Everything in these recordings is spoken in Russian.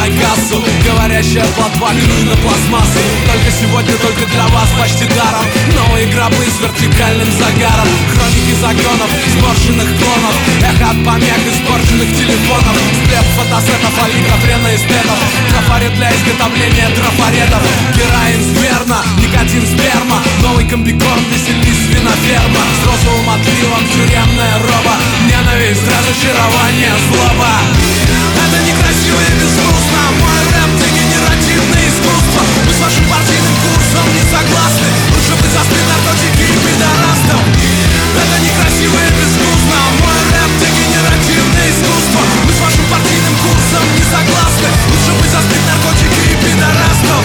на кассу. Говорящая платва, клюй на пластмассу. Только сегодня, только для вас почти даром. Новые гробы с вертикальным загаром. Хроники загонов, сморщенных клонов. Эхо от помех испорченных телефонов. Сплет фотосетов, аликов, реноэстетов. Трафарет для изготовления трафаретов. Героин, сперма, никотин, сперма. Новый комбикорм, веселись, свиноферма. С розовым отливом тюремная роба. Ненависть, разочарование, злоба. Это некрасиво и безвкусно. Мой рэп — дегенеративное искусство. Мы с вашим партийным курсом не согласны. Лучше бы заспеть наркотики и пидорастов. Это некрасиво и безвкусно. Мой рэп — дегенеративное искусство. Мы с вашим партийным курсом не согласны. Лучше бы заспеть наркотики и пидорастов.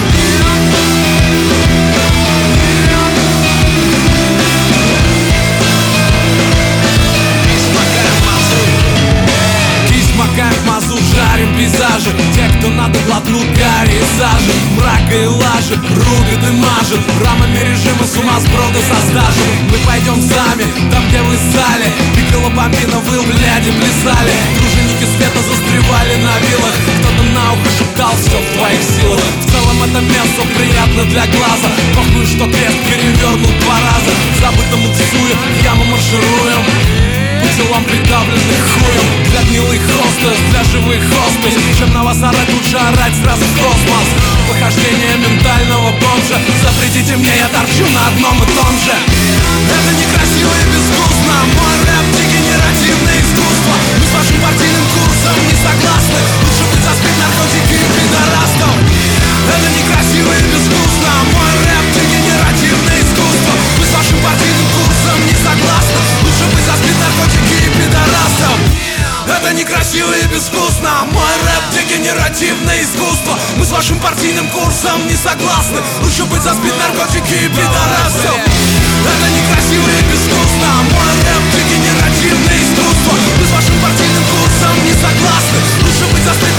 Макаем мазут, жарим пейзажи. Те, кто надо, глотнут гари и сажи. Мрака и лажи, рубят и мажут. Рамами режима сумасброда со стажем. Мы пойдем сами, там где вы ссали. Пикало помина, вы, бляди, плясали. Дружинники света застревали на вилах. Кто-то на ухо шептал, все в твоих силах. В целом это место приятно для глаза. Похуй, что крест перевернут 2 раза. Забытому тусуем, в яму маршируем. По телам придавленных хуем. Для гнилых хостес, для живых хоспис. Чем на вас орать, лучше орать сразу в космос. Похождение ментального бомжа. Запретите мне, я торчу на одном и том же. Это некрасиво и безвкусно. Мой рэп — дегенеративное искусство. Мы с вашим партийным курсом не согласны. Лучше бы заспеть наркотики и пидорастов. Это некрасиво и безвкусно. Мой рэп — дегенеративное искусство. Мы с вашим партийным курсом не согласны. Лучше бы заспеть наркотики и пидорастов. Это некрасиво и безвкусно. Мой рэп — дегенеративное искусство. Мы с вашим партийным курсом не согласны. Лучше быть заспит наркотики и пидорасов. Это некрасиво и безвкусно. Мой рэп — дегенеративное искусство. Мы с вашим партийным курсом не согласны. Лучше быть заспит